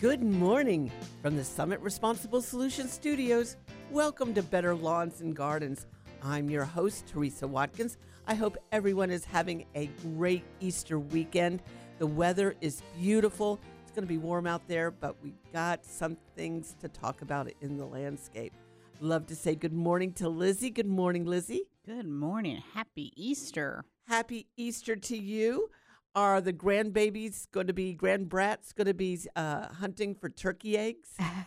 Good morning from the Summit Responsible Solutions Studios. Welcome to Better Lawns and Gardens. I'm your host, Teresa Watkins. I hope everyone is having a great Easter weekend. The weather is beautiful. It's going to be warm out there, but we've got some things to talk about in the landscape. Love to say good morning to Lizzie. Good morning, Lizzie. Good morning. Happy Easter. Happy Easter to you. Are the grandbrats going to be hunting for turkey eggs?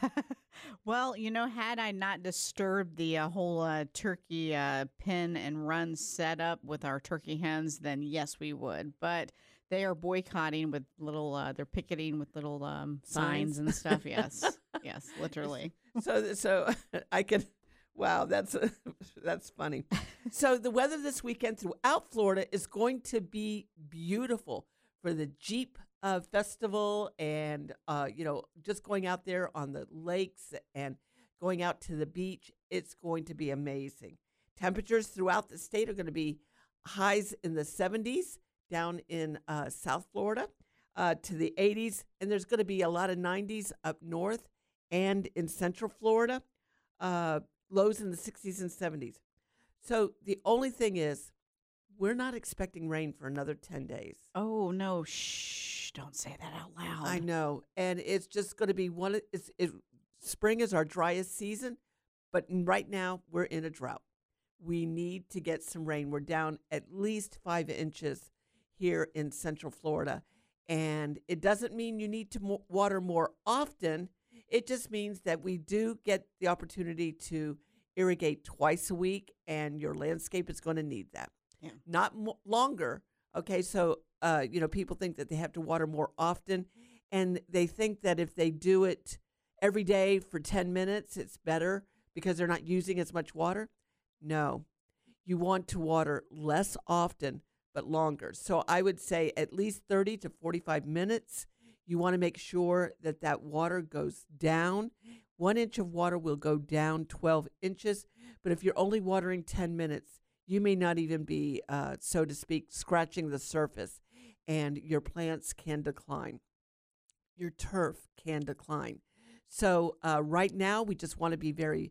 Well, had I not disturbed the whole turkey pin and run setup with our turkey hens, then yes, we would. But they are boycotting with little, they're picketing with little signs and stuff. Yes, yes, literally. So I can. Wow, that's funny. So the weather this weekend throughout Florida is going to be beautiful for the Jeep Festival and, just going out there on the lakes and going out to the beach. It's going to be amazing. Temperatures throughout the state are going to be highs in the 70s down in South Florida to the 80s. And there's going to be a lot of 90s up north and in Central Florida. Lows in the 60s and 70s. So the only thing is, we're not expecting rain for another 10 days. Oh, no. Shh. Don't say that out loud. I know. And it's just going to be spring is our driest season, but right now we're in a drought. We need to get some rain. We're down at least 5 inches here in Central Florida. And it doesn't mean you need to water more often. It just means that we do get the opportunity to irrigate twice a week, and your landscape is going to need that. Yeah. Not longer. Okay, so, people think that they have to water more often, and they think that if they do it every day for 10 minutes, it's better because they're not using as much water. No, you want to water less often, but longer. So I would say at least 30 to 45 minutes. You want to make sure that water goes down. 1 inch of water will go down 12 inches. But if you're only watering 10 minutes, you may not even be, so to speak, scratching the surface, and your plants can decline. Your turf can decline. So right now, we just want to be very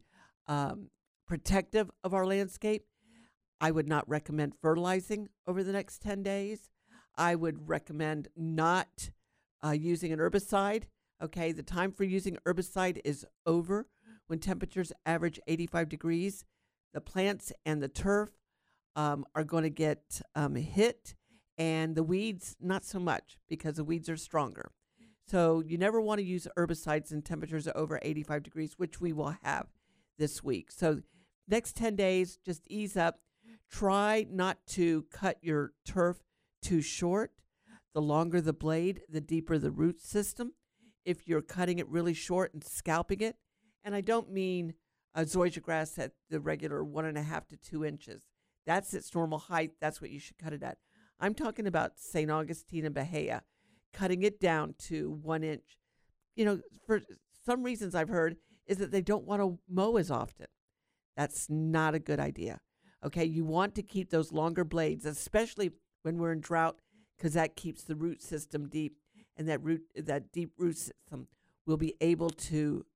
protective of our landscape. I would not recommend fertilizing over the next 10 days. I would recommend not using an herbicide. Okay, the time for using herbicide is over when temperatures average 85 degrees. The plants and the turf are going to get hit, and the weeds not so much because the weeds are stronger. So you never want to use herbicides in temperatures over 85 degrees, which we will have this week. So next 10 days, just ease up. Try not to cut your turf too short. The longer the blade, the deeper the root system. If you're cutting it really short and scalping it, and I don't mean zoysia grass at the regular 1.5 to 2 inches. That's its normal height. That's what you should cut it at. I'm talking about St. Augustine and Bahia, cutting it down to 1 inch. For some reasons I've heard is that they don't want to mow as often. That's not a good idea. Okay, you want to keep those longer blades, especially when we're in drought, because that keeps the root system deep, and that deep root system will be able to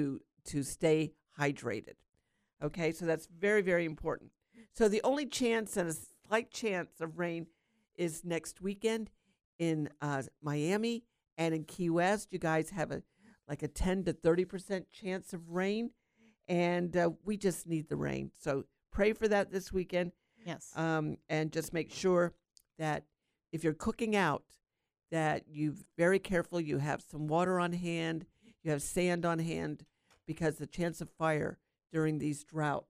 stay hydrated. Okay, so that's very, very important. So the only chance and a slight chance of rain is next weekend in Miami and in Key West. You guys have a 10 to 30% chance of rain, and we just need the rain. So pray for that this weekend. Yes. And just make sure that if you're cooking out, that you're very careful. You have some water on hand. You have sand on hand, because the chance of fire during these droughts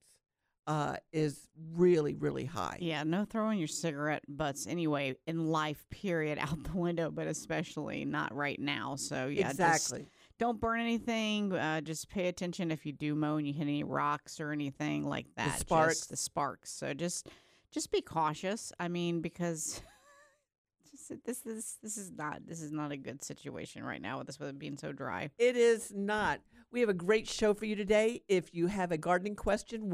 is really, really high. Yeah, no throwing your cigarette butts anyway in life, period, out the window, but especially not right now. So, yeah, exactly. Just don't burn anything. Just pay attention if you do mow and you hit any rocks or anything like that. The sparks. The sparks. So just be cautious. I mean, because this is not a good situation right now with this weather being so dry. It is not. We have a great show for you today. If you have a gardening question,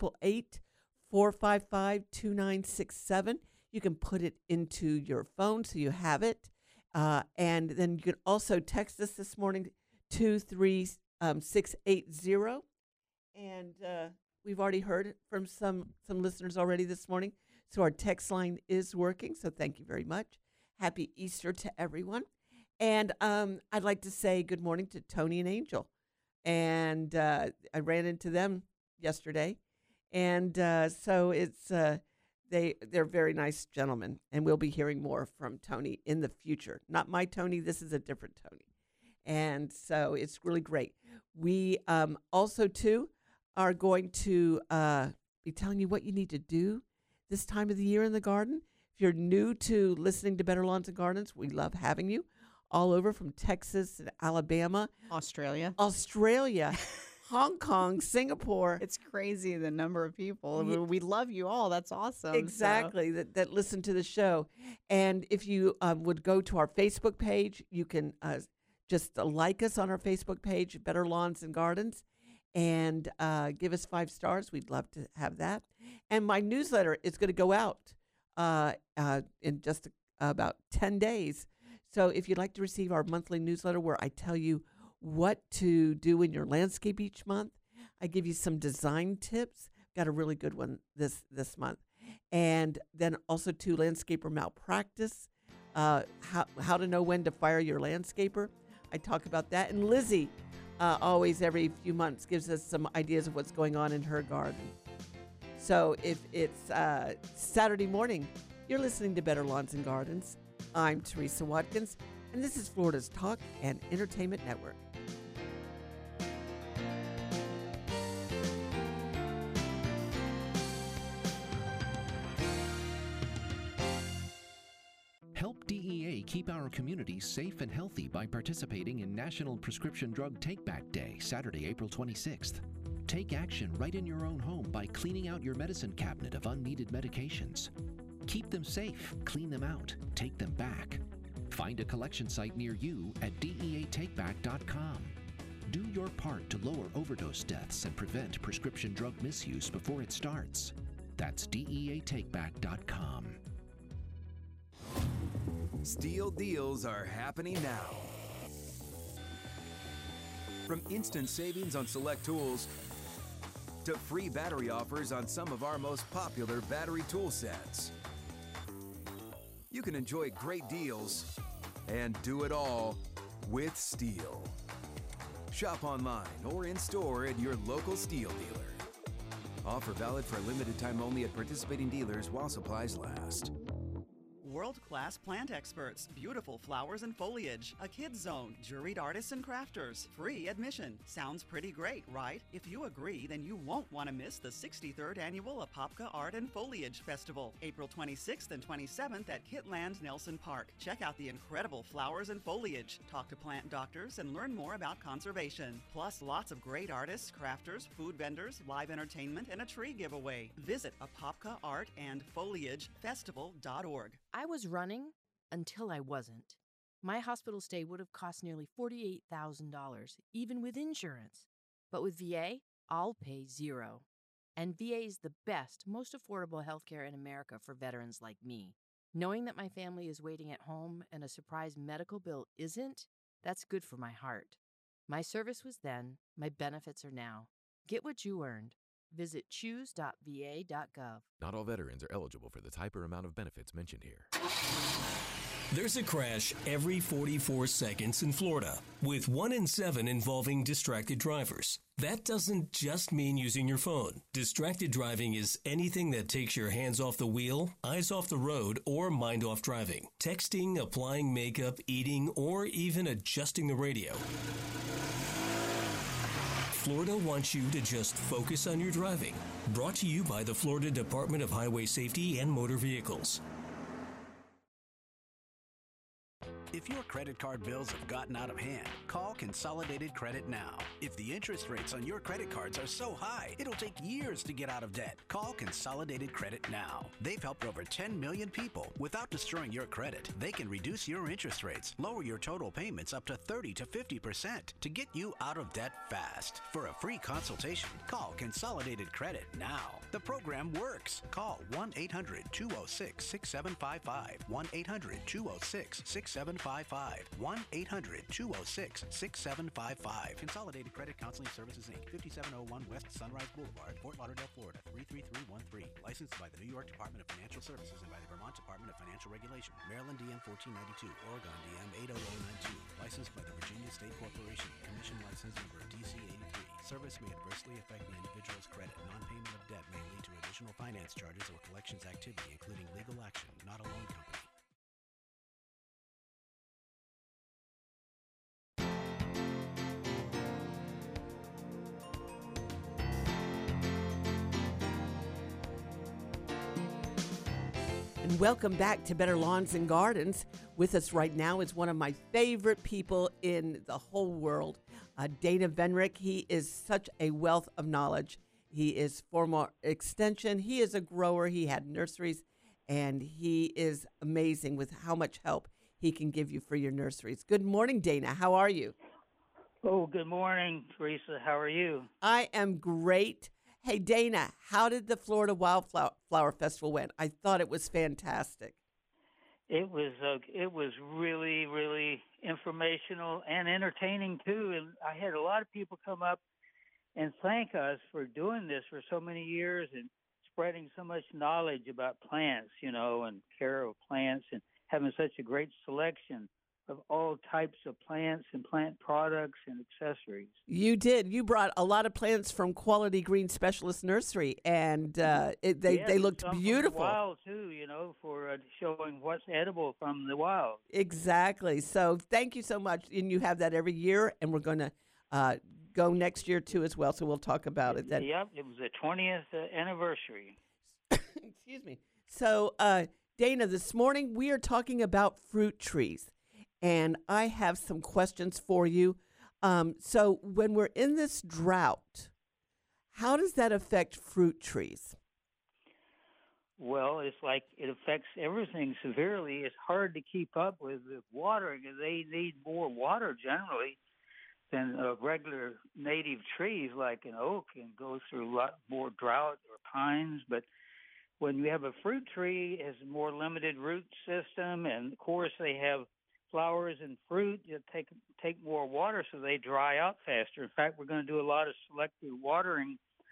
1-888-455-2967. You can put it into your phone so you have it. And then you can also text us this morning 680. And we've already heard from some listeners already this morning. So our text line is working. So thank you very much. Happy Easter to everyone. And I'd like to say good morning to Tony and Angel. And I ran into them yesterday. And so it's they're very nice gentlemen. And we'll be hearing more from Tony in the future. Not my Tony. This is a different Tony. And so it's really great. We also, too, are going to be telling you what you need to do this time of the year in the garden. If you're new to listening to Better Lawns and Gardens, we love having you all over from Texas and Alabama. Australia, Hong Kong, Singapore. It's crazy the number of people. We love you all. That's awesome. Exactly, that listen to the show. And if you would go to our Facebook page, you can just like us on our Facebook page, Better Lawns and Gardens, and give us 5 stars. We'd love to have that. And my newsletter is going to go out in just about 10 days. So if you'd like to receive our monthly newsletter where I tell you what to do in your landscape each month, I give you some design tips. Got a really good one this month. And then also to landscaper malpractice, how to know when to fire your landscaper. I talk about that. And Lizzie always every few months gives us some ideas of what's going on in her garden. So if it's Saturday morning, you're listening to Better Lawns and Gardens. I'm Teresa Watkins, and this is Florida's Talk and Entertainment Network. Help DEA keep our communities safe and healthy by participating in National Prescription Drug Take-Back Day, Saturday, April 26th. Take action right in your own home by cleaning out your medicine cabinet of unneeded medications. Keep them safe, clean them out, take them back. Find a collection site near you at DEATakeback.com. Do your part to lower overdose deaths and prevent prescription drug misuse before it starts. That's DEATakeback.com. Steel deals are happening now. From instant savings on select tools to free battery offers on some of our most popular battery tool sets. You can enjoy great deals and do it all with Steel. Shop online or in store at your local Steel dealer. Offer valid for a limited time only at participating dealers while supplies last. World-class plant experts, beautiful flowers and foliage, a kids zone, juried artists and crafters, free admission. Sounds pretty great, right? If you agree, then you won't want to miss the 63rd Annual Apopka Art and Foliage Festival, April 26th and 27th at Kitland Nelson Park. Check out the incredible flowers and foliage, talk to plant doctors, and learn more about conservation. Plus, lots of great artists, crafters, food vendors, live entertainment, and a tree giveaway. Visit apopkaartandfoliagefestival.org. I was running until I wasn't. My hospital stay would have cost nearly $48,000, even with insurance. But with VA, I'll pay $0. And VA is the best, most affordable healthcare in America for veterans like me. Knowing that my family is waiting at home and a surprise medical bill isn't, that's good for my heart. My service was then, my benefits are now. Get what you earned. Visit choose.va.gov. Not all veterans are eligible for the type or amount of benefits mentioned here. There's a crash every 44 seconds in Florida, with 1 in 7 involving distracted drivers. That doesn't just mean using your phone. Distracted driving is anything that takes your hands off the wheel, eyes off the road, or mind off driving. Texting, applying makeup, eating, or even adjusting the radio. Florida wants you to just focus on your driving. Brought to you by the Florida Department of Highway Safety and Motor Vehicles. If your credit card bills have gotten out of hand, call Consolidated Credit now. If the interest rates on your credit cards are so high, it'll take years to get out of debt. Call Consolidated Credit now. They've helped over 10 million people without destroying your credit. They can reduce your interest rates, lower your total payments up to 30 to 50% to get you out of debt fast. For a free consultation, call Consolidated Credit now. The program works. Call 1-800-206-6755. 1-800-206-6755. 6755. 1-800-206-6755. Consolidated Credit Counseling Services, Inc., 5701 West Sunrise Boulevard, Fort Lauderdale, Florida, 33313. Licensed by the New York Department of Financial Services and by the Vermont Department of Financial Regulation. Maryland DM 1492. Oregon DM 80092. Licensed by the Virginia State Corporation. Commission license number DC 83. Service may adversely affect the individual's credit. Non-payment of debt may lead to additional finance charges or collections activity, including legal action, not a loan company. And welcome back to Better Lawns and Gardens. With us right now is one of my favorite people in the whole world, Dana Venrick. He is such a wealth of knowledge. He is former extension. He is a grower. He had nurseries, and he is amazing with how much help he can give you for your nurseries. Good morning, Dana. How are you? Oh, good morning, Teresa. How are you? I am great. Hey, Dana, how did the Florida Wildflower Festival went? I thought it was fantastic. It was really, really informational and entertaining too. And I had a lot of people come up and thank us for doing this for so many years and spreading so much knowledge about plants, and care of plants and having such a great selection of all types of plants and plant products and accessories. You did. You brought a lot of plants from Quality Green Specialist Nursery, and they looked beautiful. From the wild too, for showing what's edible from the wild. Exactly. So thank you so much. And you have that every year, and we're going to go next year too as well. So we'll talk about it then. Yep, it was the 20th anniversary. Excuse me. So Dana, this morning we are talking about fruit trees. And I have some questions for you. So when we're in this drought, how does that affect fruit trees? Well, it's like it affects everything severely. It's hard to keep up with the watering. They need more water generally than regular native trees like an oak, and go through a lot more drought, or pines. But when you have a fruit tree, it has a more limited root system, and of course they have flowers and fruit that take more water, so they dry out faster. In fact, we're going to do a lot of selective watering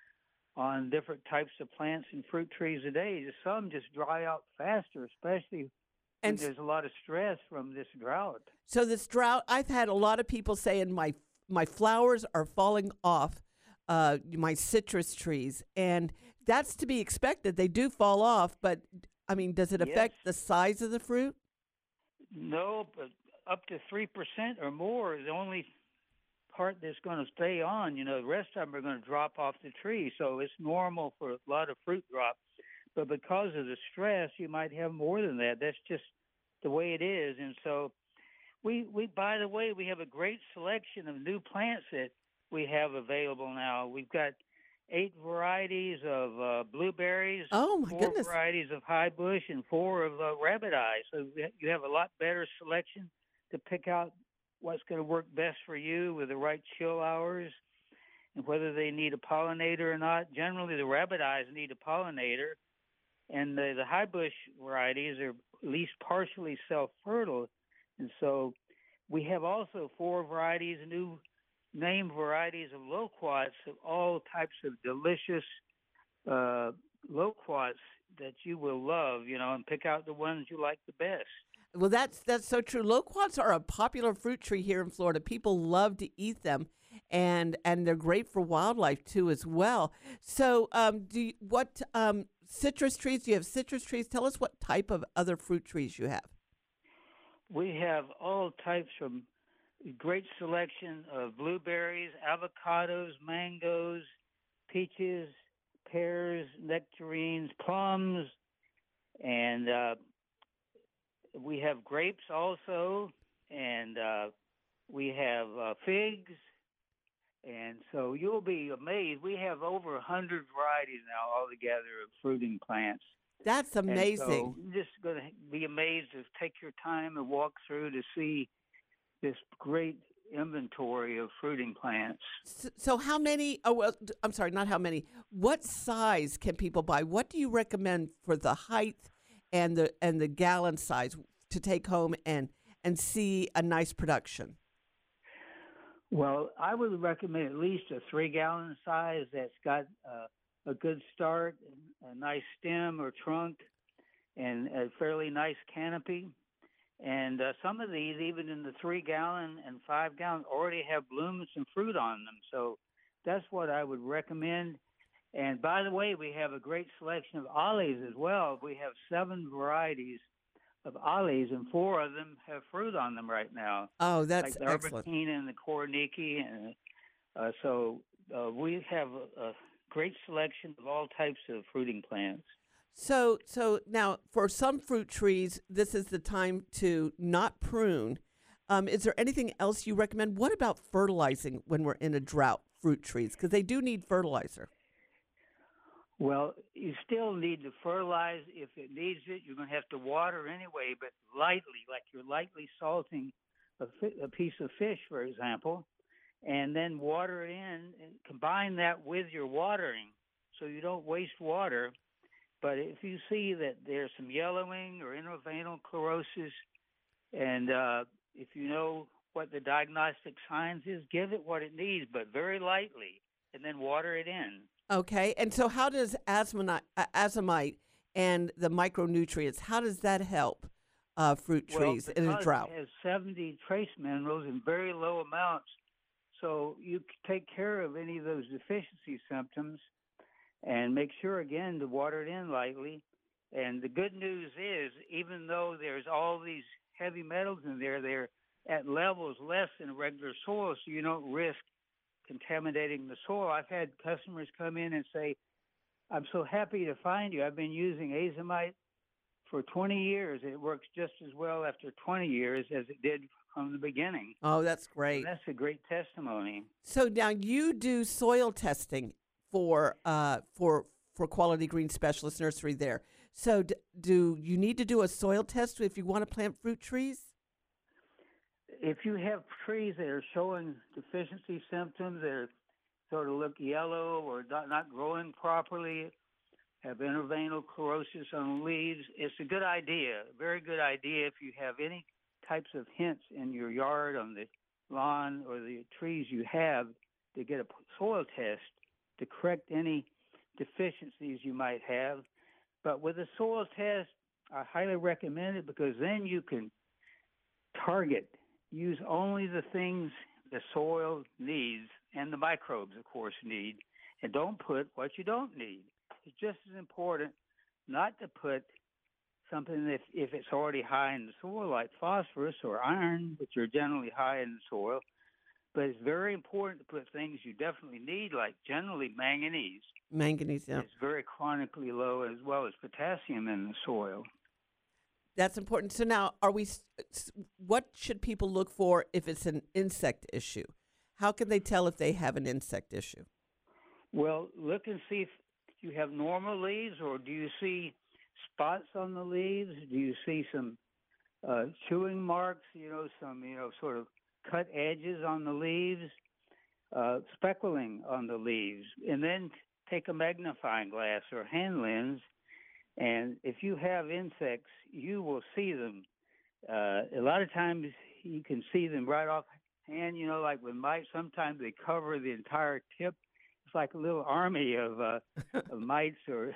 on different types of plants and fruit trees today. Some just dry out faster, especially when there's a lot of stress from this drought. So this drought, I've had a lot of people saying my flowers are falling off my citrus trees, and that's to be expected. They do fall off, but I mean, does it affect the size of the fruit? No, but up to 3% or more is the only part that's going to stay on. The rest of them are going to drop off the tree. So it's normal for a lot of fruit drop. But because of the stress, you might have more than that. That's just the way it is. And so we by the way, we have a great selection of new plants that we have available now. We've got 8 varieties of blueberries, oh my 4 goodness. varieties of high bush, and 4 of rabbit eye. So you have a lot better selection to pick out what's going to work best for you with the right chill hours and whether they need a pollinator or not. Generally, the rabbit eyes need a pollinator, and the high bush varieties are at least partially self-fertile. And so we have also 4 varieties, new name varieties of loquats, of all types of delicious loquats that you will love, and pick out the ones you like the best. Well, that's so true. Loquats are a popular fruit tree here in Florida. People love to eat them, and they're great for wildlife too as well. So, what citrus trees? Do you have citrus trees? Tell us what type of other fruit trees you have. We have all types, from great selection of blueberries, avocados, mangoes, peaches, pears, nectarines, plums, and we have grapes also, and we have figs. And so you'll be amazed. We have over 100 varieties now altogether of fruiting plants. That's amazing. And so you're just going to be amazed to take your time and walk through to see this great inventory of fruiting plants. So how many, I'm sorry, not how many, what size can people buy? What do you recommend for the height and the gallon size to take home and and see a nice production? Well, I would recommend at least a 3-gallon size that's got a good start, a nice stem or trunk, and a fairly nice canopy. And some of these, even in the 3-gallon and 5-gallon, already have blooms and fruit on them. So that's what I would recommend. And by the way, we have a great selection of olives as well. We have 7 varieties of olives, and 4 of them have fruit on them right now. Oh, that's like the excellent. Arbutina and the Koroniki. And so we have a great selection of all types of fruiting plants. So now for some fruit trees, this is the time to not prune. Is there anything else you recommend? What about fertilizing when we're in a drought, fruit trees? Because they do need fertilizer. Well, you still need to fertilize. If it needs it, you're going to have to water anyway, but lightly, like you're lightly salting a piece of fish, for example, and then water it in and combine that with your watering so you don't waste water. But if you see that there's some yellowing or intraveinal chlorosis, and if you know what the diagnostic signs is, give it what it needs, but very lightly, and then water it in. Okay, and so how does azomite and the micronutrients, how does that help fruit trees in a drought? It has 70 trace minerals in very low amounts, so you take care of any of those deficiency symptoms and make sure, again, to water it in lightly. And the good news is, even though there's all these heavy metals in there, they're at levels less than regular soil, so you don't risk contaminating the soil. I've had customers come in and say, I'm so happy to find you. I've been using azomite for 20 years. It works just as well after 20 years as it did from the beginning. Oh, that's great. And that's a great testimony. So now you do soil testing for Quality Green Specialist Nursery there. So do you need to do a soil test if you want to plant fruit trees? If you have trees that are showing deficiency symptoms, that sort of look yellow or not growing properly, have intraveinal chlorosis on the leaves, it's a good idea, a very good idea if you have any types of hints in your yard, on the lawn or the trees you have, to get a soil test to correct any deficiencies you might have. But with a soil test, I highly recommend it, because then you can target. Use only the things the soil needs and the microbes, of course, need, and don't put what you don't need. It's just as important not to put something if it's already high in the soil, like phosphorus or iron, which are generally high in the soil. But it's very important to put things you definitely need, like generally manganese. Manganese, yeah. It's very chronically low, as well as potassium in the soil. That's important. So now, what should people look for if it's an insect issue? How can they tell if they have an insect issue? Well, look and see if you have normal leaves, or do you see spots on the leaves? Do you see some chewing marks, some, sort of cut edges on the leaves, speckling on the leaves? And then take a magnifying glass or hand lens, and if you have insects, you will see them. A lot of times you can see them right off hand, like with mites. Sometimes they cover the entire tip. It's like a little army of mites or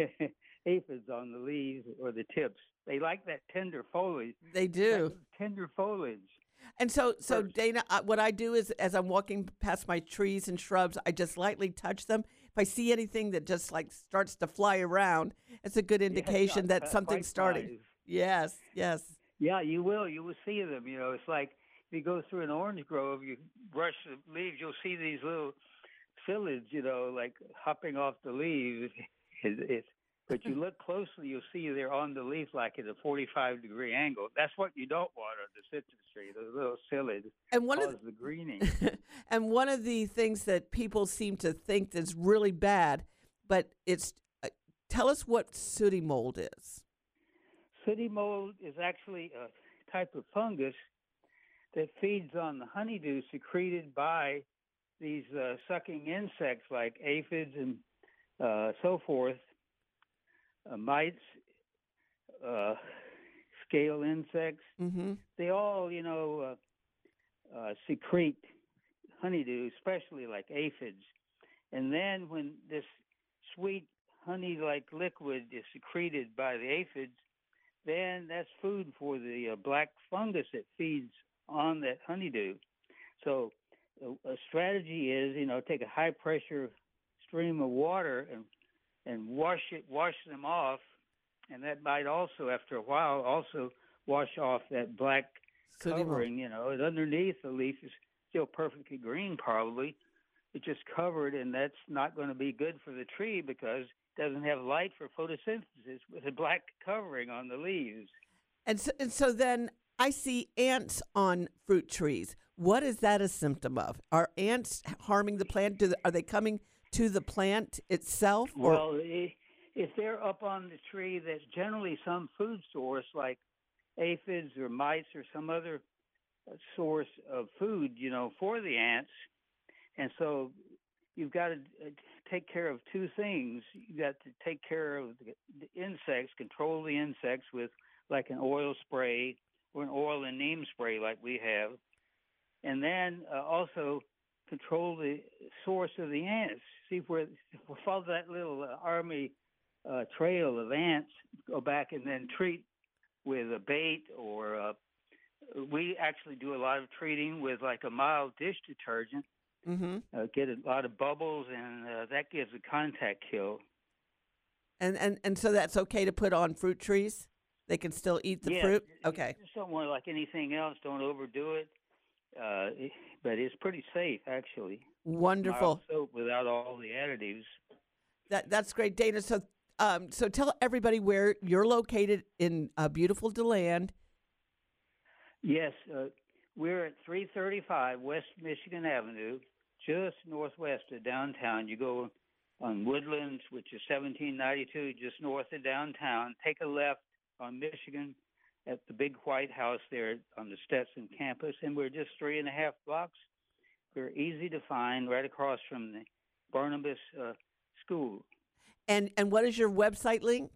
aphids on the leaves or the tips. They like that tender foliage. They do. Tender foliage. And so Dana, what I do is, as I'm walking past my trees and shrubs, I just lightly touch them. If I see anything that just starts to fly around, it's a good indication that something's starting. Yes. Yeah, you will. You will see them. It's like if you go through an orange grove, you brush the leaves, you'll see these little psyllids, like hopping off the leaves. But you look closely, you'll see they're on the leaf like at a 45-degree angle. That's what you don't want on the citrus tree, those little psyllids. And cause the greening. And one of the things that people seem to think is really bad, but it's tell us what sooty mold is. Sooty mold is actually a type of fungus that feeds on the honeydew secreted by these sucking insects like aphids and so forth. Mites, scale insects. Mm-hmm. They all, secrete honeydew, especially like aphids. And then when this sweet honey-like liquid is secreted by the aphids, then that's food for the black fungus that feeds on that honeydew. So a strategy is, take a high-pressure stream of water and wash them off, and that might also, after a while, also wash off that black covering. Underneath the leaf is still perfectly green, probably. It's just covered, and that's not going to be good for the tree because it doesn't have light for photosynthesis with a black covering on the leaves. And so then I see ants on fruit trees. What is that a symptom of? Are ants harming the plant? Are they coming to the plant itself? Well, if they're up on the tree, that's generally some food source like aphids or mites or some other source of food, for the ants. And so you've got to take care of two things. You've got to take care of the insects, control the insects with like an oil spray or an oil and neem spray like we have. And then also control the source of the ants. See follow that little army trail of ants, go back and then treat with a bait or we actually do a lot of treating with like a mild dish detergent. Mm-hmm. Get a lot of bubbles, and that gives a contact kill. And so that's okay to put on fruit trees? They can still eat the fruit? Okay. Somewhat like anything else, don't overdo it. But it's pretty safe, actually. Wonderful. Mild soap without all the additives. That's great, Dana. So tell everybody where you're located in beautiful DeLand. Yes, we're at 335 West Michigan Avenue, just northwest of downtown. You go on Woodlands, which is 1792, just north of downtown. Take a left on Michigan at the big white house there on the Stetson campus, and we're just 3.5 blocks. We're easy to find, right across from the Barnabas School. And what is your website link?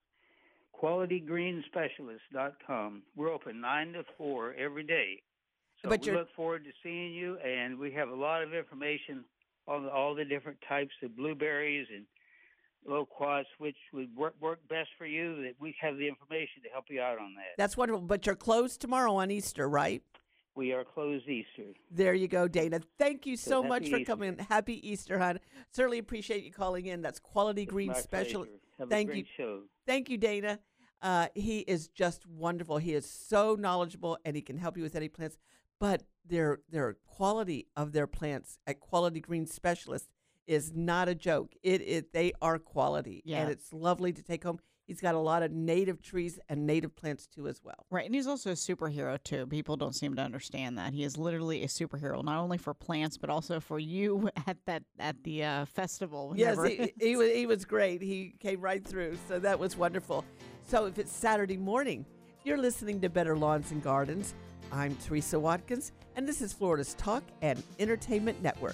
QualityGreenSpecialist.com. We're open 9 to 4 every day. So we look forward to seeing you, and we have a lot of information on all the different types of blueberries and loquats, which would work best for you, that we have the information to help you out on that. That's wonderful. But you're closed tomorrow on Easter, right? We are closed Easter. There you go, Dana. Thank you so much for coming. Happy Easter, hon. Certainly appreciate you calling in. That's Quality Green Specialist. Thank you. Show. Thank you, Dana. He is just wonderful. He is so knowledgeable, and he can help you with any plants. But their quality of their plants at Quality Green Specialist is not a joke. They are quality, and it's lovely to take home. He's got a lot of native trees and native plants too as well. Right, and he's also a superhero too. People don't seem to understand that. He is literally a superhero, not only for plants but also for you at the festival. Yes, he was great. He came right through, so that was wonderful. So if it's Saturday morning, you're listening to Better Lawns and Gardens. I'm Teresa Watkins, and this is Florida's Talk and Entertainment Network.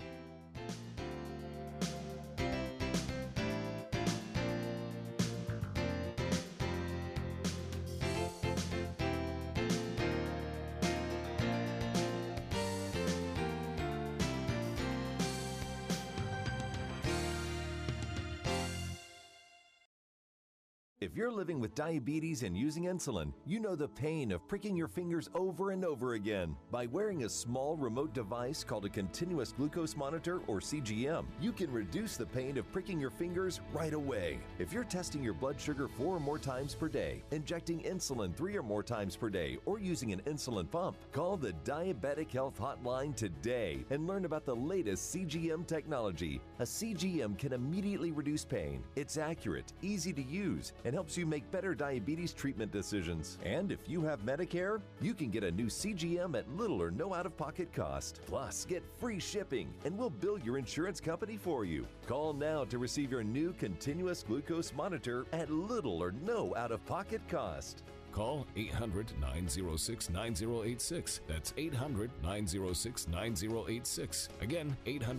If you're living with diabetes and using insulin, you know the pain of pricking your fingers over and over again. By wearing a small remote device called a continuous glucose monitor, or CGM, you can reduce the pain of pricking your fingers right away. If you're testing your blood sugar 4 or more times per day, injecting insulin 3 or more times per day, or using an insulin pump, call the Diabetic Health Hotline today and learn about the latest CGM technology. A CGM can immediately reduce pain. It's accurate, easy to use, and helps you make better diabetes treatment decisions. And if you have Medicare, you can get a new CGM at little or no out-of-pocket cost. Plus, get free shipping, and we'll bill your insurance company for you. Call now to receive your new continuous glucose monitor at little or no out-of-pocket cost. Call 800-906-9086. That's 800-906-9086. Again,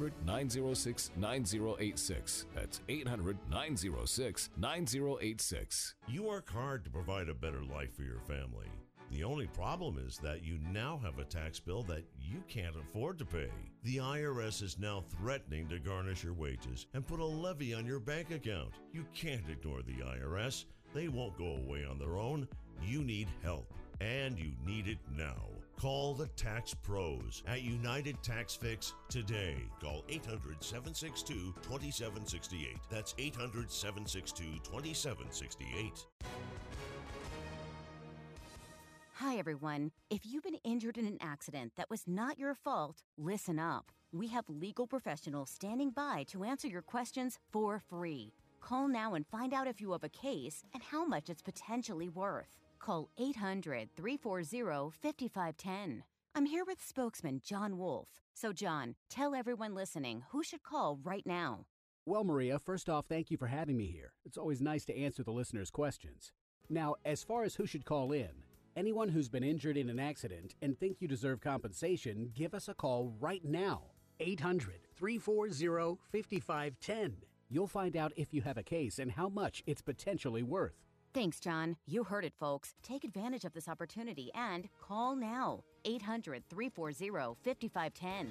800-906-9086. That's 800-906-9086. You work hard to provide a better life for your family. The only problem is that you now have a tax bill that you can't afford to pay. The IRS is now threatening to garnish your wages and put a levy on your bank account. You can't ignore the IRS. They won't go away on their own. You need help, and you need it now. Call the Tax Pros at United Tax Fix today. Call 800-762-2768. That's 800-762-2768. Hi, everyone. If you've been injured in an accident that was not your fault, listen up. We have legal professionals standing by to answer your questions for free. Call now and find out if you have a case and how much it's potentially worth. Call 800-340-5510. I'm here with spokesman John Wolf. So, John, tell everyone listening who should call right now. Well, Maria, first off, thank you for having me here. It's always nice to answer the listeners' questions. Now, as far as who should call in, anyone who's been injured in an accident and think you deserve compensation, give us a call right now. 800-340-5510. You'll find out if you have a case and how much it's potentially worth. Thanks, John. You heard it, folks. Take advantage of this opportunity and call now. 800-340-5510.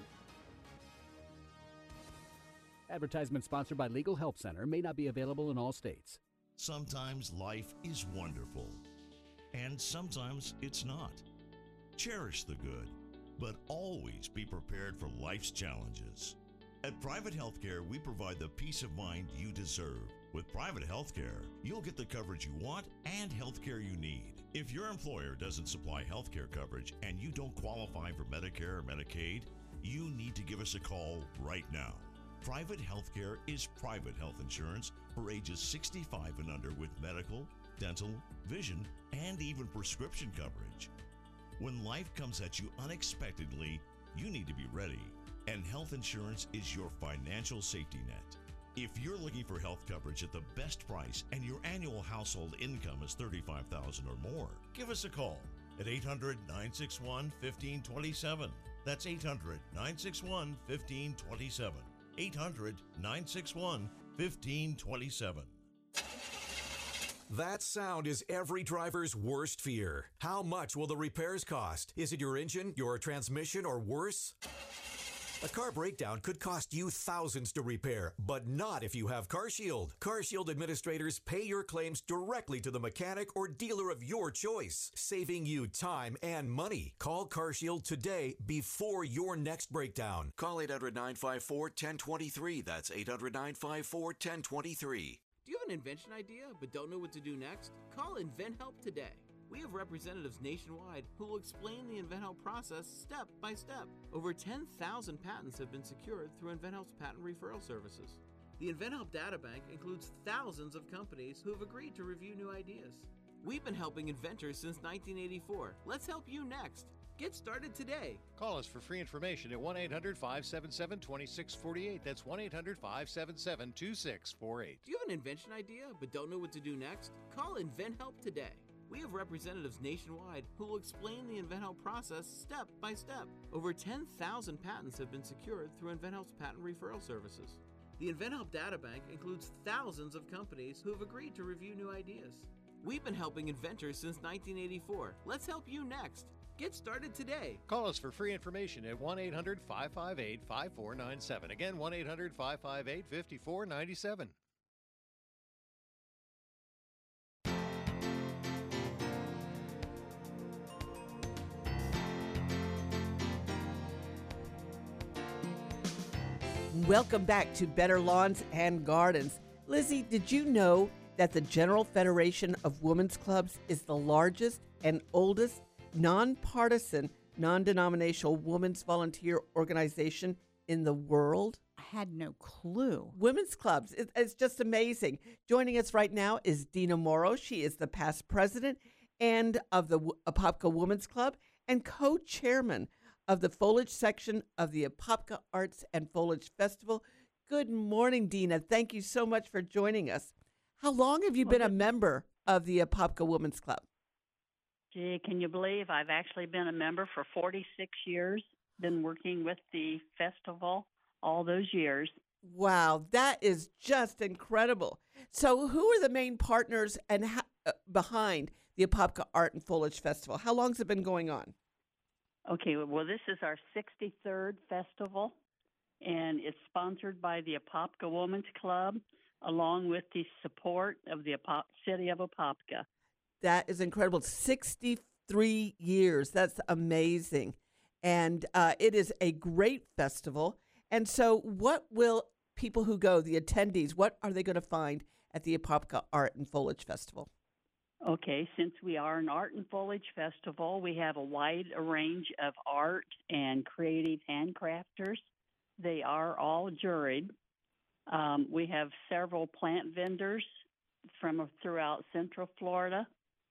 Advertisement sponsored by Legal Help Center. May not be available in all states. Sometimes life is wonderful, and sometimes it's not. Cherish the good, but always be prepared for life's challenges. At Private Healthcare, we provide the peace of mind you deserve. With private healthcare, you'll get the coverage you want and healthcare you need. If your employer doesn't supply healthcare coverage and you don't qualify for Medicare or Medicaid, you need to give us a call right now. Private healthcare is private health insurance for ages 65 and under with medical, dental, vision, and even prescription coverage. When life comes at you unexpectedly, you need to be ready, and health insurance is your financial safety net. If you're looking for health coverage at the best price and your annual household income is $35,000 or more, give us a call at 800-961-1527. That's 800-961-1527. 800-961-1527. That sound is every driver's worst fear. How much will the repairs cost? Is it your engine, your transmission, or worse? A car breakdown could cost you thousands to repair, but not if you have CarShield. CarShield administrators pay your claims directly to the mechanic or dealer of your choice, saving you time and money. Call CarShield today before your next breakdown. Call 800-954-1023. That's 800-954-1023. Do you have an invention idea but don't know what to do next? Call InventHelp today. We have representatives nationwide who will explain the InventHelp process step by step. Over 10,000 patents have been secured through InventHelp's patent referral services. The InventHelp databank includes thousands of companies who have agreed to review new ideas. We've been helping inventors since 1984. Let's help you next. Get started today. Call us for free information at 1-800-577-2648. That's 1-800-577-2648. Do you have an invention idea but don't know what to do next? Call InventHelp today. We have representatives nationwide who will explain the InventHelp process step by step. Over 10,000 patents have been secured through InventHelp's patent referral services. The InventHelp databank includes thousands of companies who have agreed to review new ideas. We've been helping inventors since 1984. Let's help you next. Get started today. Call us for free information at 1-800-558-5497. Again, 1-800-558-5497. Welcome back to Better Lawns and Gardens. Lizzie, did you know that the General Federation of Women's Clubs is the largest and oldest nonpartisan, non-denominational women's volunteer organization in the world? I had no clue. Women's clubs. It's just amazing. Joining us right now is Dina Morrow. She is the past president and of the Apopka Women's Club and co-chairman of the foliage section of the Apopka Arts and Foliage Festival. Good morning, Dina. Thank you so much for joining us. How long have you been a member of the Apopka Women's Club? Gee, can you believe I've actually been a member for 46 years? Been working with the festival all those years. Wow, that is just incredible. So, who are the main partners and behind the Apopka Art and Foliage Festival? How long has it been going on? Okay, well, this is our 63rd festival, and it's sponsored by the Apopka Women's Club, along with the support of the City of Apopka. That is incredible. 63 years. That's amazing. And it is a great festival. And so what will people who go, the attendees, what are they going to find at the Apopka Art and Foliage Festival? Okay, since we are an art and foliage festival, we have a wide range of art and creative handcrafters. They are all juried. We have several plant vendors from throughout Central Florida,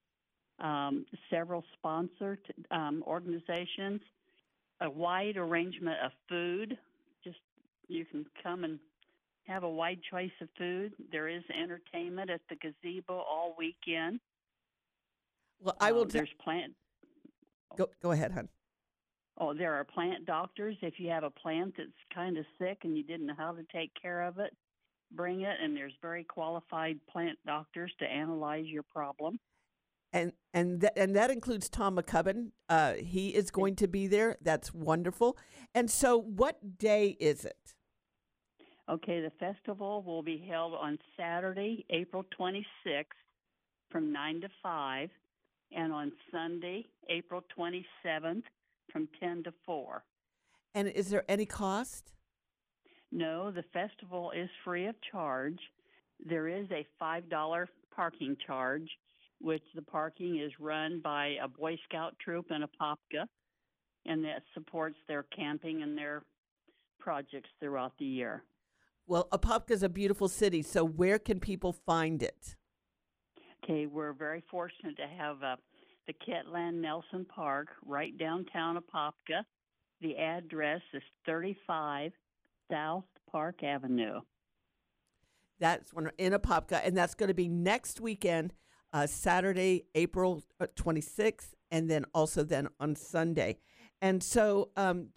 several sponsored organizations, a wide arrangement of food. Just you can come and have a wide choice of food. There is entertainment at the gazebo all weekend. Well, I will. There's plant. Go ahead, hon. Oh, there are plant doctors. If you have a plant that's kind of sick and you didn't know how to take care of it, bring it, and there's very qualified plant doctors to analyze your problem. And that includes Tom McCubbin. He is going to be there. That's wonderful. And so, what day is it? Okay, the festival will be held on Saturday, April 26th, from 9 to 5. And on Sunday, April 27th, from 10 to 4. And is there any cost? No, the festival is free of charge. There is a $5 parking charge, which the parking is run by a Boy Scout troop in Apopka, and that supports their camping and their projects throughout the year. Well, Apopka is a beautiful city, so where can people find it? Okay, we're very fortunate to have the Ketland Nelson Park right downtown Apopka. The address is 35 South Park Avenue. That's in Apopka, and that's going to be next weekend, Saturday, April 26th, and then also then on Sunday. And so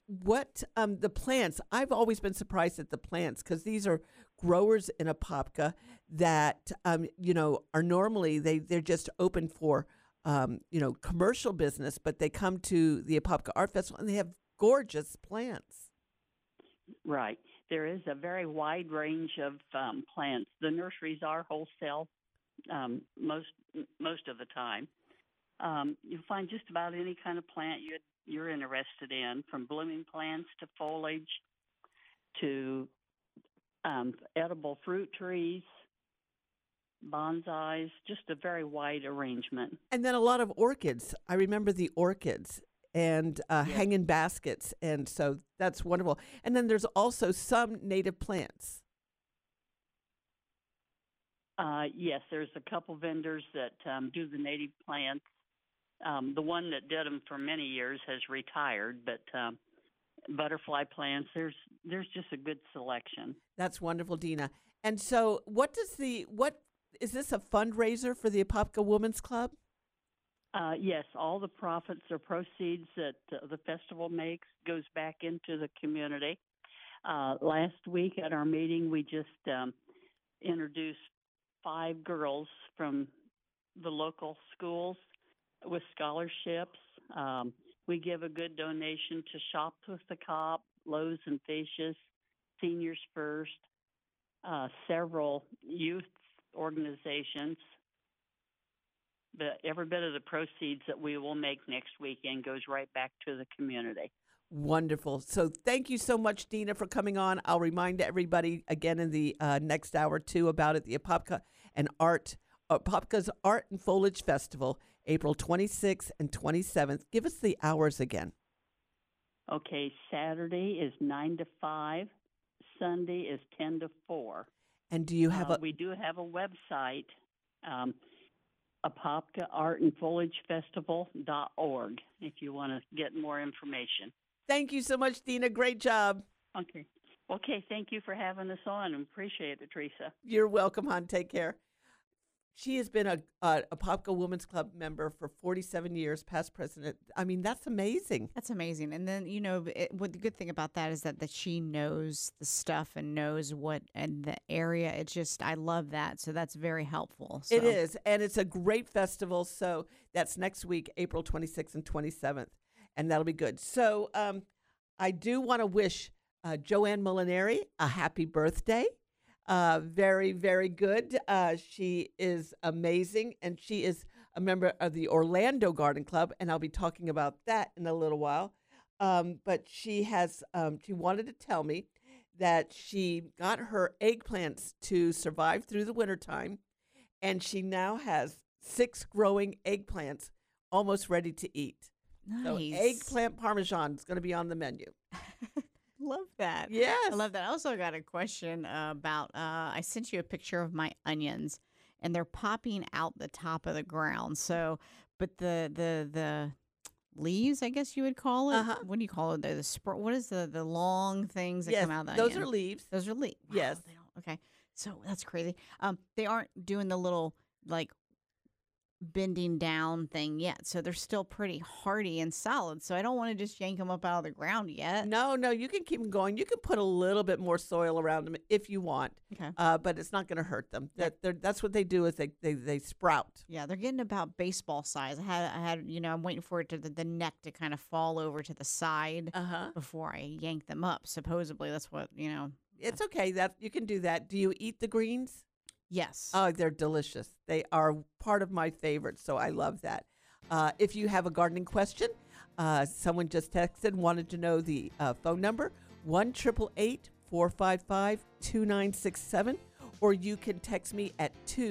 the plants, I've always been surprised at the plants because these are growers in Apopka that, are normally, they're just open for, commercial business, but they come to the Apopka Art Festival and they have gorgeous plants. Right. There is a very wide range of plants. The nurseries are wholesale most of the time. You'll find just about any kind of plant you're interested in, from blooming plants to foliage to edible fruit trees, bonsais, just a very wide arrangement. And then a lot of orchids. I remember the orchids and hanging baskets. And so that's wonderful. And then there's also some native plants. Yes, there's a couple vendors that do the native plants. The one that did them for many years has retired, but butterfly plants, there's just a good selection. That's wonderful, Dina. And so what is this a fundraiser for the Apopka Women's Club? Yes, all the profits or proceeds that the festival makes goes back into the community. Last week at our meeting, we just introduced 5 girls from the local schools with scholarships. We give a good donation to Shops with the Cop, Loaves and Fishes, Seniors First, several youth organizations. But every bit of the proceeds that we will make next weekend goes right back to the community. Wonderful. So thank you so much, Dina, for coming on. I'll remind everybody again in the next hour, too, about it, the Apopka's Art and Foliage Festival, April 26th and 27th. Give us the hours again. Okay, Saturday is 9 to 5. Sunday is 10 to 4. And do you have we do have a website, ApopkaArtandFoliageFestival.org, if you want to get more information. Thank you so much, Dina. Great job. Okay, thank you for having us on. Appreciate it, Teresa. You're welcome, hon. Take care. She has been a Apopka Women's Club member for 47 years, past president. I mean, that's amazing. That's amazing. And then, what the good thing about that is that she knows the stuff and knows what and the area. It's just, I love that. So that's very helpful. So. It is. And it's a great festival. So that's next week, April 26th and 27th. And that'll be good. So I do want to wish Joanne Molinari a happy birthday. Very, very good. She is amazing, and she is a member of the Orlando Garden Club, and I'll be talking about that in a little while. But she has, she wanted to tell me that she got her eggplants to survive through the wintertime, and she now has 6 growing eggplants almost ready to eat. Nice. So eggplant parmesan is going to be on the menu. Love that. Yes. I love that. I also got a question about, I sent you a picture of my onions, and they're popping out the top of the ground. So, but the leaves, I guess you would call it. What do you call it? What is the long things that come out of the onion? Those are leaves. Those are leaves. Yes. Wow, okay. So that's crazy. They aren't doing the little, like, bending down thing yet, so they're still pretty hardy and solid. So I don't want to just yank them up out of the ground yet. No, you can keep them going. You can put a little bit more soil around them if you want. Okay. But it's not going to hurt them. That's what they do is they sprout. Yeah, they're getting about baseball size. I had I'm waiting for it to the neck to kind of fall over to the side before I yank them up. Supposedly that's what It's okay. That you can do that. Do you eat the greens? Yes. Oh, they're delicious. They are part of my favorites, so I love that. If you have a gardening question, someone just texted, wanted to know the phone number, 1-888-455-2967, or you can text me at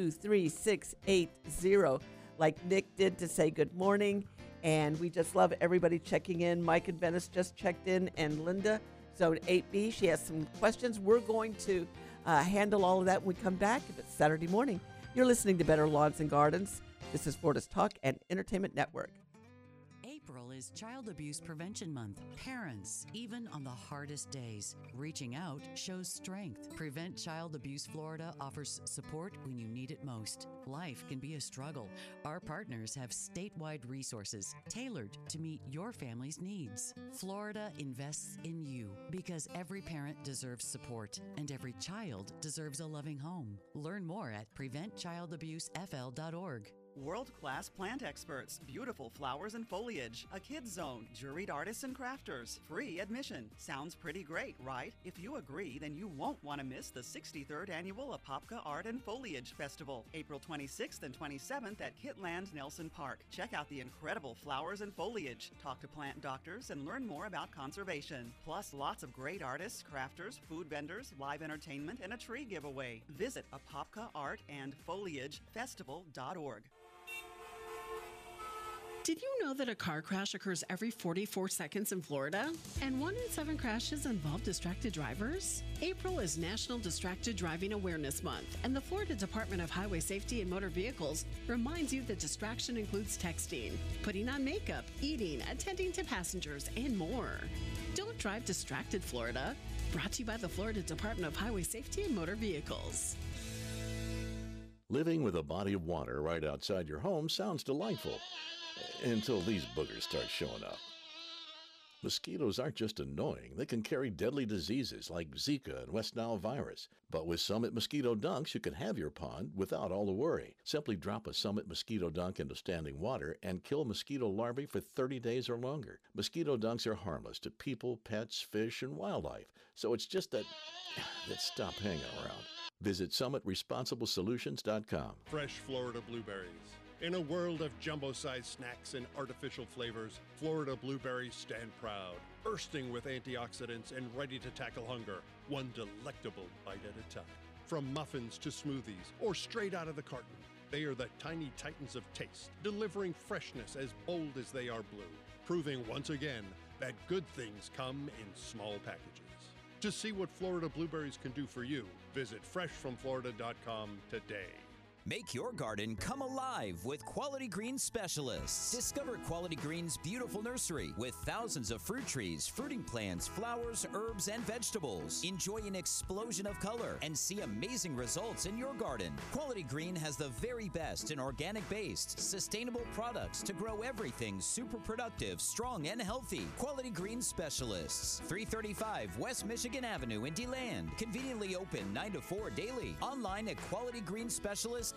23680, like Nick did, to say good morning. And we just love everybody checking in. Mike and Venice just checked in, and Linda, Zone 8B, she has some questions. We're going to handle all of that when we come back if it's Saturday morning. You're listening to Better Lawns and Gardens. This is Florida's Talk and Entertainment Network. April is Child Abuse Prevention Month. Parents, even on the hardest days, reaching out shows strength. Prevent Child Abuse Florida offers support when you need it most. Life can be a struggle. Our partners have statewide resources tailored to meet your family's needs. Florida invests in you because every parent deserves support and every child deserves a loving home. Learn more at PreventChildAbuseFL.org. World-class plant experts, beautiful flowers and foliage, a kids zone, juried artists and crafters, free admission. Sounds pretty great, right? If you agree, then you won't want to miss the 63rd Annual Apopka Art and Foliage Festival, April 26th and 27th at Kitland Nelson Park. Check out the incredible flowers and foliage, talk to plant doctors, and learn more about conservation. Plus, lots of great artists, crafters, food vendors, live entertainment, and a tree giveaway. Visit ApopkaArtandFoliageFestival.org. Did you know that a car crash occurs every 44 seconds in Florida? And 1 in 7 crashes involve distracted drivers? April is National Distracted Driving Awareness Month, and the Florida Department of Highway Safety and Motor Vehicles reminds you that distraction includes texting, putting on makeup, eating, attending to passengers, and more. Don't drive distracted, Florida. Brought to you by the Florida Department of Highway Safety and Motor Vehicles. Living with a body of water right outside your home sounds delightful. Until these boogers start showing up. Mosquitoes aren't just annoying. They can carry deadly diseases like Zika and West Nile virus. But with Summit Mosquito Dunks, you can have your pond without all the worry. Simply drop a Summit Mosquito Dunk into standing water and kill mosquito larvae for 30 days or longer. Mosquito Dunks are harmless to people, pets, fish, and wildlife. So it's just that stop hanging around. Visit SummitResponsibleSolutions.com. Fresh Florida blueberries. In a world of jumbo-sized snacks and artificial flavors, Florida blueberries stand proud, bursting with antioxidants and ready to tackle hunger, one delectable bite at a time. From muffins to smoothies or straight out of the carton, they are the tiny titans of taste, delivering freshness as bold as they are blue, proving once again that good things come in small packages. To see what Florida blueberries can do for you, visit freshfromflorida.com today. Make your garden come alive with Quality Green Specialists. Discover Quality Green's beautiful nursery with thousands of fruit trees, fruiting plants, flowers, herbs, and vegetables. Enjoy an explosion of color and see amazing results in your garden. Quality Green has the very best in organic-based, sustainable products to grow everything super productive, strong, and healthy. Quality Green Specialists, 335 West Michigan Avenue in DeLand. Conveniently open 9 to 4 daily. Online at qualitygreenspecialists.com.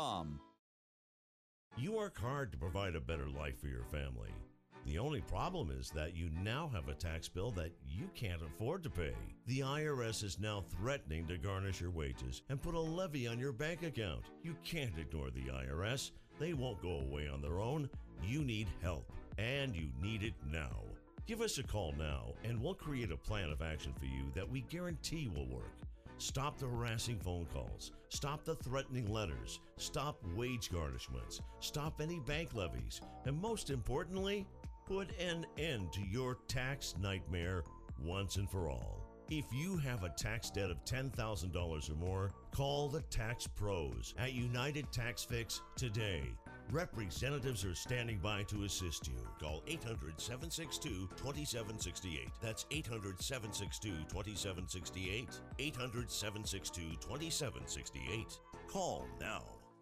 You work hard to provide a better life for your family. The only problem is that you now have a tax bill that you can't afford to pay. The IRS is now threatening to garnish your wages and put a levy on your bank account. You can't ignore the IRS. They won't go away on their own. You need help, and you need it now. Give us a call now, and we'll create a plan of action for you that we guarantee will work. Stop the harassing phone calls. Stop the threatening letters. Stop wage garnishments. Stop any bank levies. And most importantly, put an end to your tax nightmare once and for all. If you have a tax debt of $10,000 or more, call the Tax Pros at United Tax Fix today. Representatives are standing by to assist you. Call 800-762-2768. That's 800-762-2768. 800-762-2768. Call now.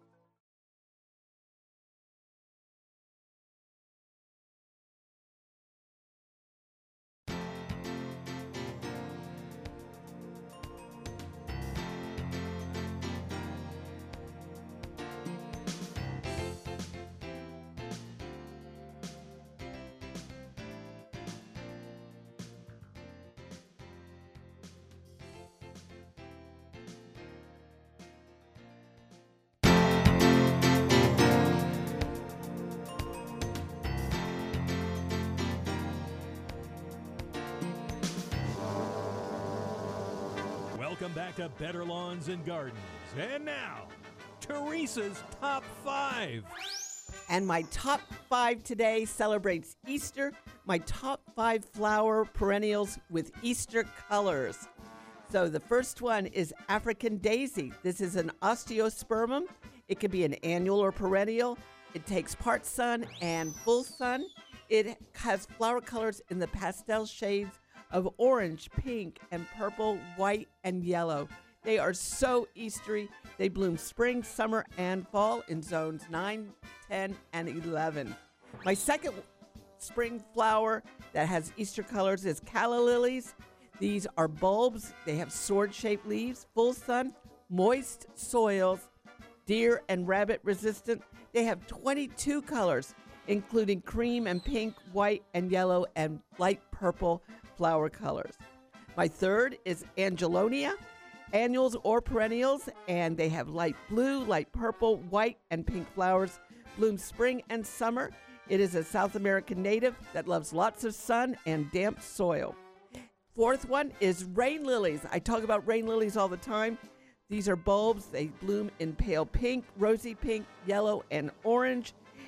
Welcome back to Better Lawns and Gardens. And now, Teresa's Top 5. And my top 5 today celebrates Easter. My top 5 flower perennials with Easter colors. So the first one is African Daisy. This is an osteospermum. It can be an annual or perennial. It takes part sun and full sun. It has flower colors in the pastel shades of orange, pink, and purple, white, and yellow. They are so Eastery. They bloom spring, summer, and fall in zones 9, 10, and 11. My second spring flower that has Easter colors is calla lilies. These are bulbs. They have sword-shaped leaves, full sun, moist soils, deer and rabbit resistant. They have 22 colors, including cream and pink, white and yellow, and light purple flower colors. My third is Angelonia, annuals or perennials, and they have light blue, light purple, white, and pink flowers, bloom spring and summer. It is a South American native that loves lots of sun and damp soil. Fourth one is rain lilies. I talk about rain lilies all the time. These are bulbs. They bloom in pale pink, rosy pink, yellow, and orange.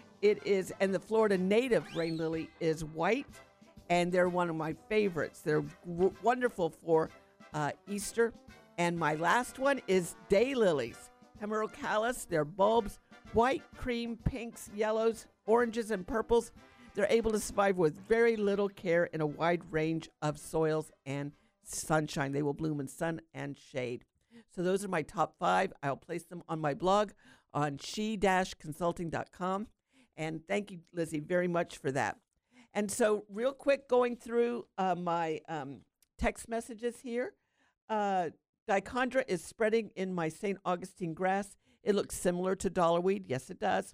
And the Florida native rain lily is white, and they're one of my favorites. They're wonderful for Easter. And my last one is daylilies, hemerocallis. They're bulbs, white, cream, pinks, yellows, oranges, and purples. They're able to survive with very little care in a wide range of soils and sunshine. They will bloom in sun and shade. So those are my top 5. I'll place them on my blog on she-consulting.com. And thank you, Lizzie, very much for that. And so real quick, going through my text messages here. Dichondra is spreading in my St. Augustine grass. It looks similar to dollarweed. Yes, it does.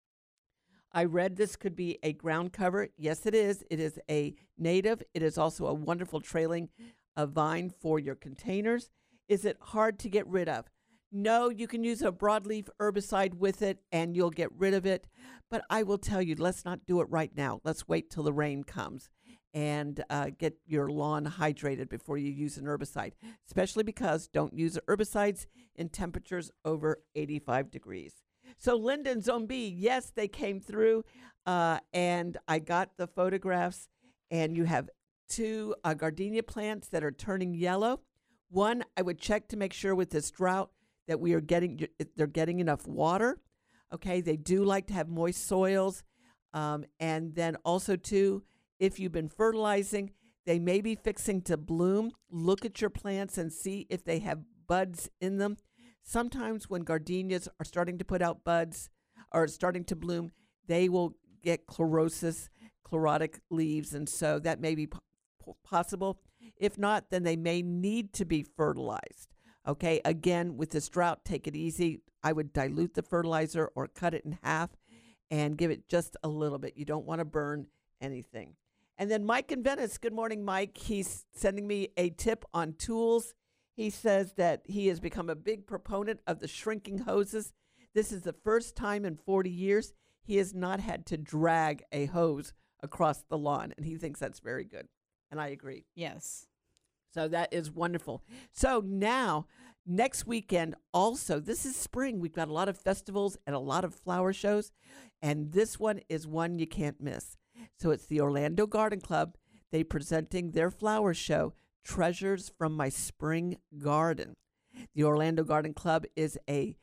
I read this could be a ground cover. Yes, it is. It is a native. It is also a wonderful trailing vine for your containers. Is it hard to get rid of? No, you can use a broadleaf herbicide with it and you'll get rid of it. But I will tell you, let's not do it right now. Let's wait till the rain comes and get your lawn hydrated before you use an herbicide, especially because don't use herbicides in temperatures over 85 degrees. So Linda and Zone B, yes, they came through, and I got the photographs, and you have 2 gardenia plants that are turning yellow. One, I would check to make sure with this drought that they're getting enough water. Okay, they do like to have moist soils. And then also, too, if you've been fertilizing, they may be fixing to bloom. Look at your plants and see if they have buds in them. Sometimes when gardenias are starting to put out buds or starting to bloom, they will get chlorotic leaves, and so that may be possible. If not, then they may need to be fertilized. Okay, again, with this drought, take it easy. I would dilute the fertilizer or cut it in half and give it just a little bit. You don't want to burn anything. And then Mike in Venice, good morning, Mike. He's sending me a tip on tools. He says that he has become a big proponent of the shrinking hoses. This is the first time in 40 years he has not had to drag a hose across the lawn, and he thinks that's very good. And I agree. Yes. So that is wonderful. So now, next weekend also, this is spring. We've got a lot of festivals and a lot of flower shows, and this one is one you can't miss. So it's the Orlando Garden Club. They're presenting their flower show, Treasures from My Spring Garden. The Orlando Garden Club is a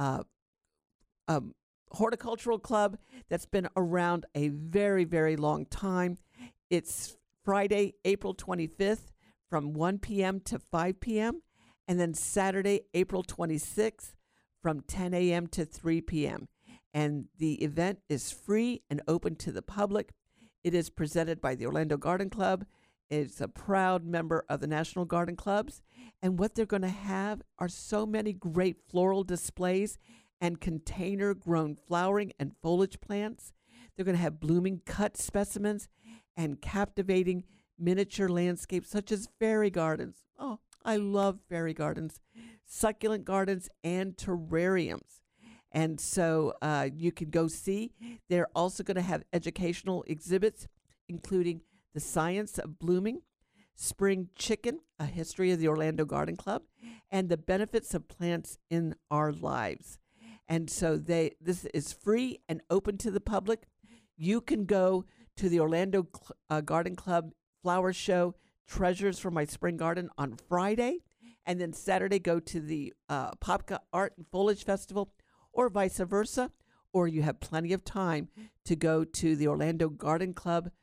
horticultural club that's been around a very, very long time. It's Friday, April 25th from 1 p.m. to 5 p.m. and then Saturday, April 26th from 10 a.m. to 3 p.m. And the event is free and open to the public. It is presented by the Orlando Garden Club. It's a proud member of the National Garden Clubs. And what they're going to have are so many great floral displays and container-grown flowering and foliage plants. They're going to have blooming cut specimens and captivating miniature landscapes such as fairy gardens. Oh, I love fairy gardens, succulent gardens, and terrariums. And so you can go see. They're also going to have educational exhibits, including The Science of Blooming, Spring Chicken, A History of the Orlando Garden Club, and The Benefits of Plants in Our Lives. And so this is free and open to the public. You can go to the Orlando Garden Club Flower Show, Treasures from My Spring Garden, on Friday, and then Saturday go to the Apopka Art and Foliage Festival, or vice versa, or you have plenty of time to go to the Orlando Garden Club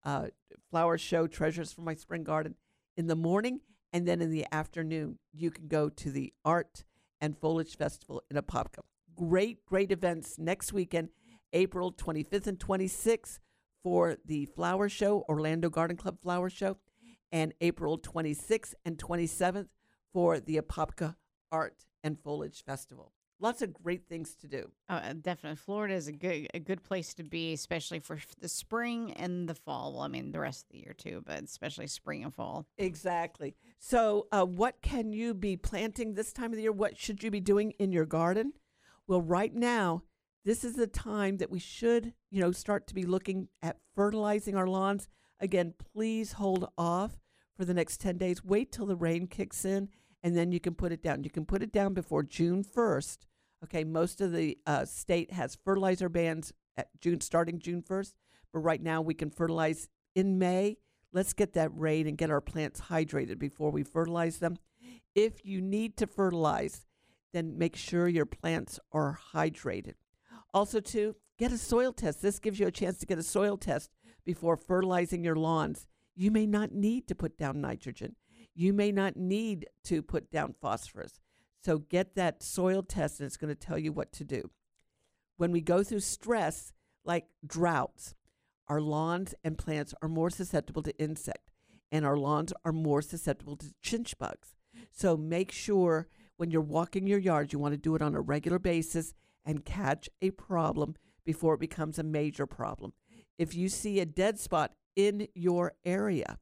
Flower Show, Treasures from My Spring Garden, in the morning, and then in the afternoon, you can go to the Art and Foliage Festival in Apopka. Great, great events next weekend, April 25th and 26th for the Flower Show, Orlando Garden Club Flower Show, and April 26th and 27th for the Apopka Art and Foliage Festival. Lots of great things to do. Oh, definitely. Florida is a good place to be, especially for the spring and the fall. Well, I mean, the rest of the year too, but especially spring and fall. Exactly. So what can you be planting this time of the year? What should you be doing in your garden? Well, right now, this is the time that we should, start to be looking at fertilizing our lawns. Again, please hold off for the next 10 days. Wait till the rain kicks in, and then you can put it down. You can put it down before June 1st. Okay, most of the state has fertilizer bans starting June 1st, but right now we can fertilize in May. Let's get that rain and get our plants hydrated before we fertilize them. If you need to fertilize, then make sure your plants are hydrated. Also, too, get a soil test. This gives you a chance to get a soil test before fertilizing your lawns. You may not need to put down nitrogen. You may not need to put down phosphorus. So get that soil test, and it's going to tell you what to do. When we go through stress, like droughts, our lawns and plants are more susceptible to insect, and our lawns are more susceptible to chinch bugs. So make sure when you're walking your yard, you want to do it on a regular basis and catch a problem before it becomes a major problem. If you see a dead spot in your area,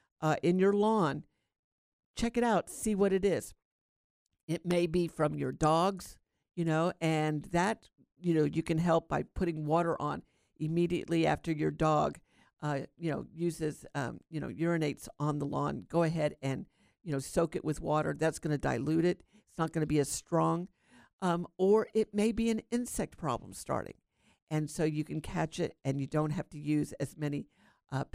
in your lawn, check it out, see what it is. It may be from your dogs, and that, you can help by putting water on immediately after your dog, uses, urinates on the lawn. Go ahead and, soak it with water. That's going to dilute it. It's not going to be as strong. Or it may be an insect problem starting. And so you can catch it, and you don't have to use as many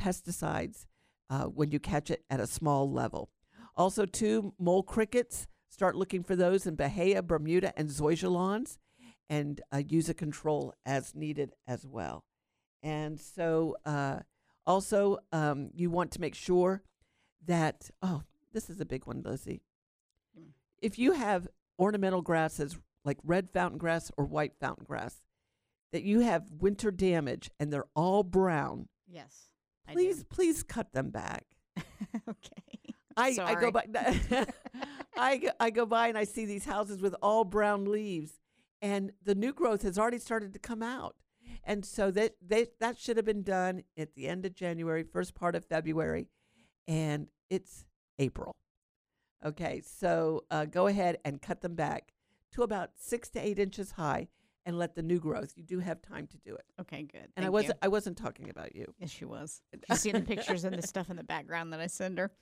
pesticides when you catch it at a small level. Also, too, mole crickets, start looking for those in Bahia, Bermuda, and Zoysia lawns, and use a control as needed as well. And so also you want to make sure that, this is a big one, Lizzie. If you have ornamental grasses like red fountain grass or white fountain grass, that you have winter damage and they're all brown, yes, please cut them back. Okay. I go by I go by and I see these houses with all brown leaves, and the new growth has already started to come out. And so that should have been done at the end of January, first part of February, and it's April. Okay, so go ahead and cut them back to about 6 to 8 inches high and let the new growth. You do have time to do it. Okay, good. And I wasn't talking about you. Yes, she was. You see the pictures and the stuff in the background that I send her.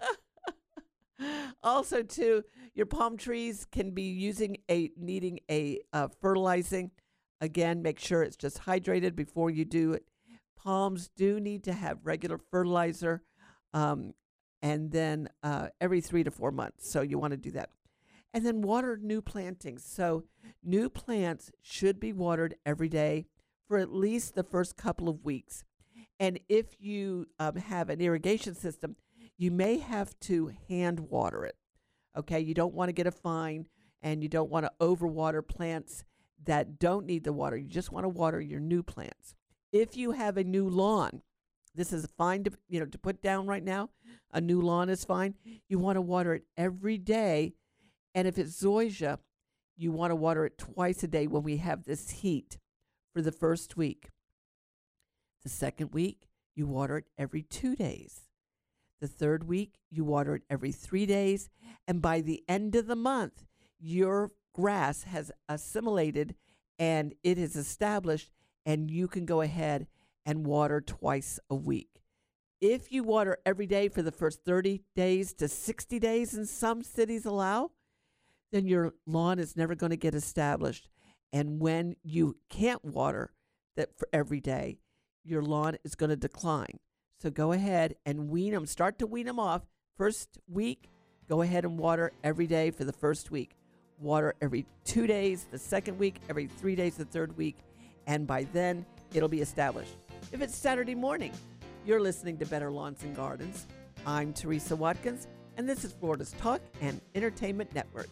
Also, too, your palm trees can be needing a fertilizing. Again, make sure it's just hydrated before you do it. Palms do need to have regular fertilizer, and then every 3 to 4 months. So you want to do that. And then water new plantings. So new plants should be watered every day for at least the first couple of weeks. And if you have an irrigation system, you may have to hand water it. Okay, you don't want to get a fine, and you don't want to overwater plants that don't need the water. You just want to water your new plants. If you have a new lawn, this is fine to put down right now. A new lawn is fine. You want to water it every day. And if it's zoysia, you want to water it twice a day when we have this heat for the first week. The second week, you water it every 2 days. The third week, you water it every 3 days. And by the end of the month, your grass has assimilated and it is established, and you can go ahead and water twice a week. If you water every day for the first 30 days to 60 days, and some cities allow, then your lawn is never going to get established. And when you can't water that for every day, your lawn is going to decline. So go ahead and wean them. Start to wean them off. First week, go ahead and water every day for the first week. Water every 2 days the second week, every 3 days the third week, and by then it'll be established. If it's Saturday morning, you're listening to Better Lawns and Gardens. I'm Teresa Watkins, and this is Florida's Talk and Entertainment Network.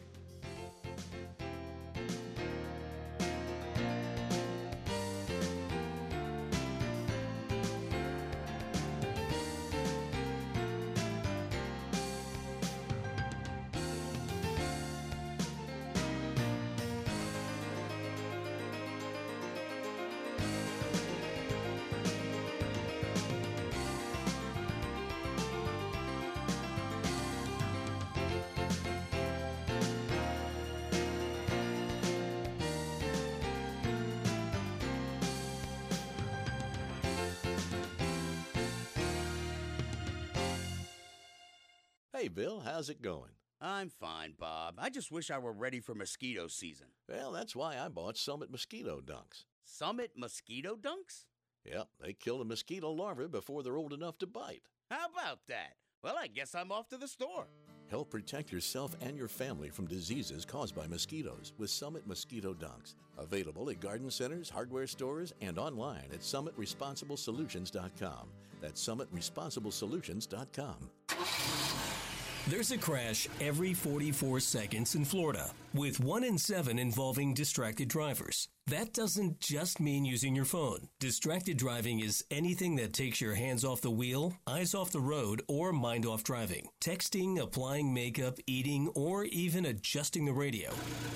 Hey, Bill, how's it going? I'm fine, Bob. I just wish I were ready for mosquito season. Well, that's why I bought Summit Mosquito Dunks. Summit Mosquito Dunks? Yep, they kill the mosquito larvae before they're old enough to bite. How about that? Well, I guess I'm off to the store. Help protect yourself and your family from diseases caused by mosquitoes with Summit Mosquito Dunks. Available at garden centers, hardware stores, and online at summitresponsibleSolutions.com. That's summitresponsibleSolutions.com. There's a crash every 44 seconds in Florida, with 1 in 7 involving distracted drivers. That doesn't just mean using your phone. Distracted driving is anything that takes your hands off the wheel, eyes off the road, or mind off driving. Texting, applying makeup, eating, or even adjusting the radio.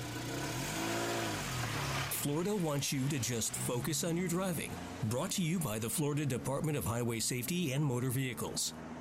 Florida wants you to just focus on your driving. Brought to you by the Florida Department of Highway Safety and Motor Vehicles.